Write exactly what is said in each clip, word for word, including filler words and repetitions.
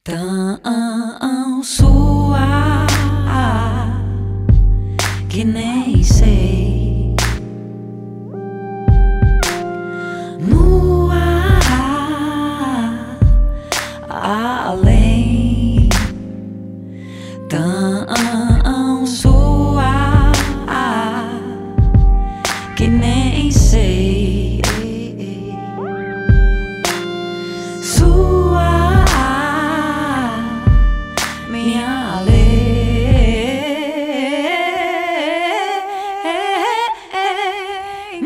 Tão sua que nem sei no ar além, tão sua que nem sei sua minha lei,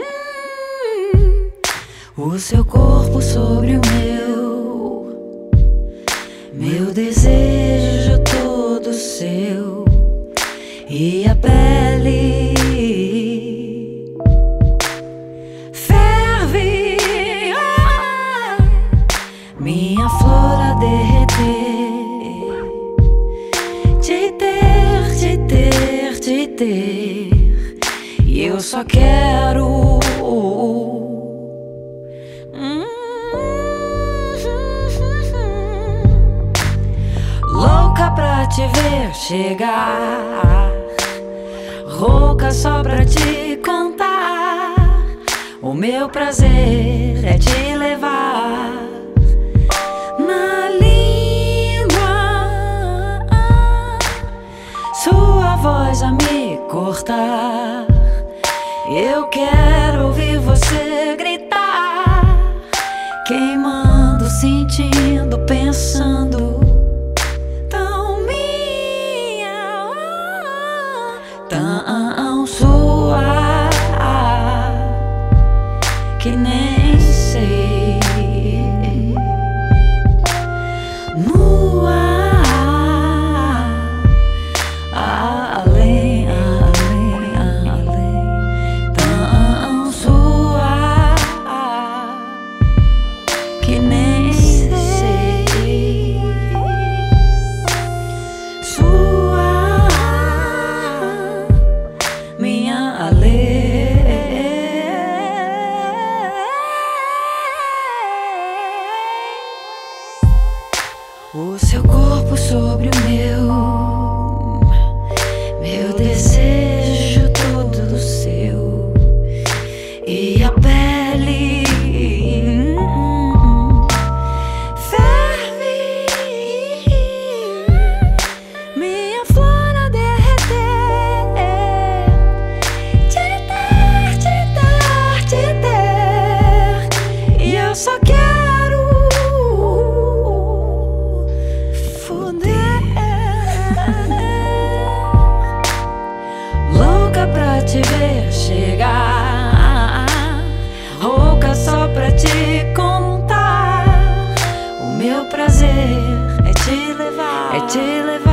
o seu corpo sobre o meu, meu desejo todo seu, e a pele ferve, ah, minha flor a derreter. Te ter, te ter, te ter, e eu só quero hum, louca pra te ver chegar, rouca só pra te contar. O meu prazer é te levar na sua voz a me cortar. Eu quero ouvir você gritar, queimando, sentindo, pensando. Tão minha, tão sua que nem sei no ar. Além, além, além, tão sua que nem sei sua minha lei, o seu corpo sobre o meu, meu desejo todo seu, e a pele hum, ferve, minha flor a derreter. Te ter, te ter, te ter, e eu só quero foder. Louca pra te ver chegar, rouca só pra te contar. O meu prazer é te levar, é te levar.